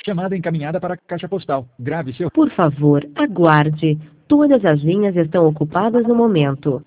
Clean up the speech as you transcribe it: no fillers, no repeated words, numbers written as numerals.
Chamada encaminhada para a caixa postal. Grave seu... Por favor, aguarde. Todas as linhas estão ocupadas no momento.